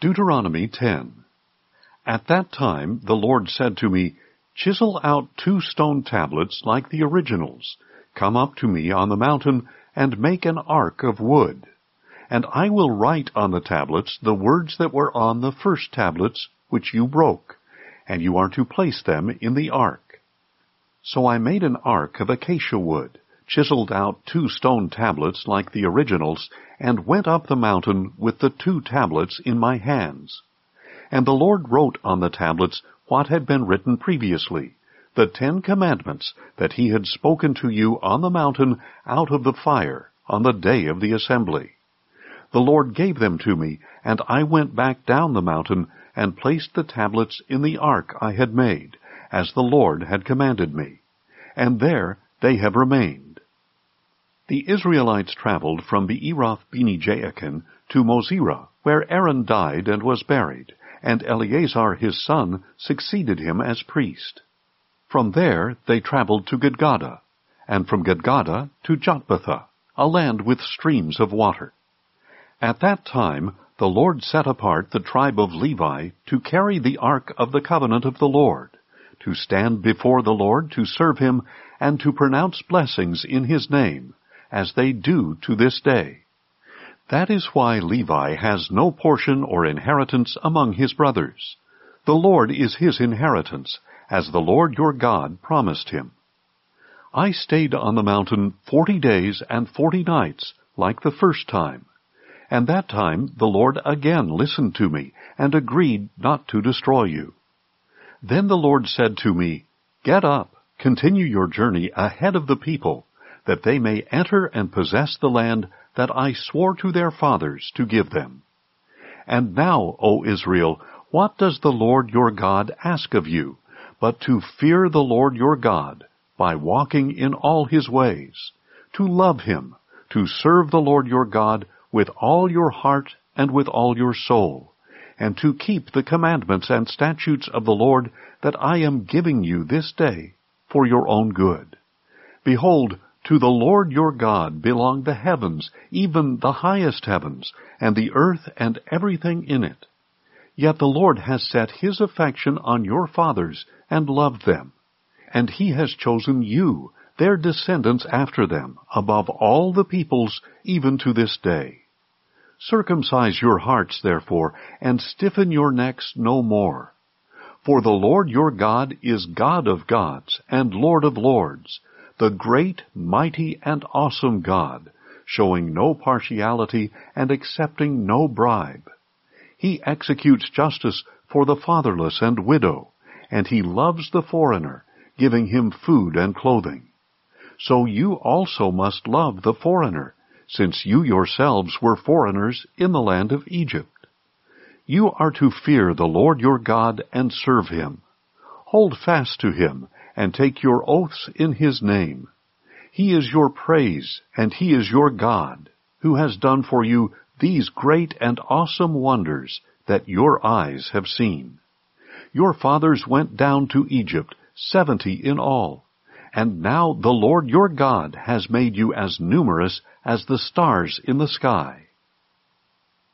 Deuteronomy 10. At that time the Lord said to me, Chisel out 2 stone tablets like the originals. Come up to me on the mountain, and make an ark of wood. And I will write on the tablets the words that were on the first tablets which you broke, and you are to place them in the ark. So I made an ark of acacia wood, chiseled out 2 stone tablets like the originals, and went up the mountain with the 2 tablets in my hands. And the Lord wrote on the tablets what had been written previously, the 10 commandments that he had spoken to you on the mountain out of the fire on the day of the assembly. The Lord gave them to me, and I went back down the mountain and placed the tablets in the ark I had made, as the Lord had commanded me. And there they have remained. The Israelites traveled from Beeroth Bene Jaakan to Mosera, where Aaron died and was buried, and Eleazar his son succeeded him as priest. From there they traveled to Gidgada, and from Gidgada to Jotbatha, a land with streams of water. At that time the Lord set apart the tribe of Levi to carry the ark of the covenant of the Lord, to stand before the Lord to serve him, and to pronounce blessings in his name, as they do to this day. That is why Levi has no portion or inheritance among his brothers. The Lord is his inheritance, as the Lord your God promised him. I stayed on the mountain 40 days and 40 nights, like the first time. And that time the Lord again listened to me, and agreed not to destroy you. Then the Lord said to me, Get up, continue your journey ahead of the people, that they may enter and possess the land that I swore to their fathers to give them. And now, O Israel, what does the Lord your God ask of you, but to fear the Lord your God, by walking in all his ways, to love him, to serve the Lord your God with all your heart and with all your soul, and to keep the commandments and statutes of the Lord that I am giving you this day for your own good. Behold, to the Lord your God belong the heavens, even the highest heavens, and the earth and everything in it. Yet the Lord has set his affection on your fathers and loved them, and he has chosen you, their descendants after them, above all the peoples, even to this day. Circumcise your hearts, therefore, and stiffen your necks no more. For the Lord your God is God of gods and Lord of lords, the great, mighty, and awesome God, showing no partiality and accepting no bribe. He executes justice for the fatherless and widow, and he loves the foreigner, giving him food and clothing. So you also must love the foreigner, since you yourselves were foreigners in the land of Egypt. You are to fear the Lord your God and serve him. Hold fast to him, and take your oaths in his name. He is your praise, and he is your God, who has done for you these great and awesome wonders that your eyes have seen. Your fathers went down to Egypt, 70 in all, and now the Lord your God has made you as numerous as the stars in the sky.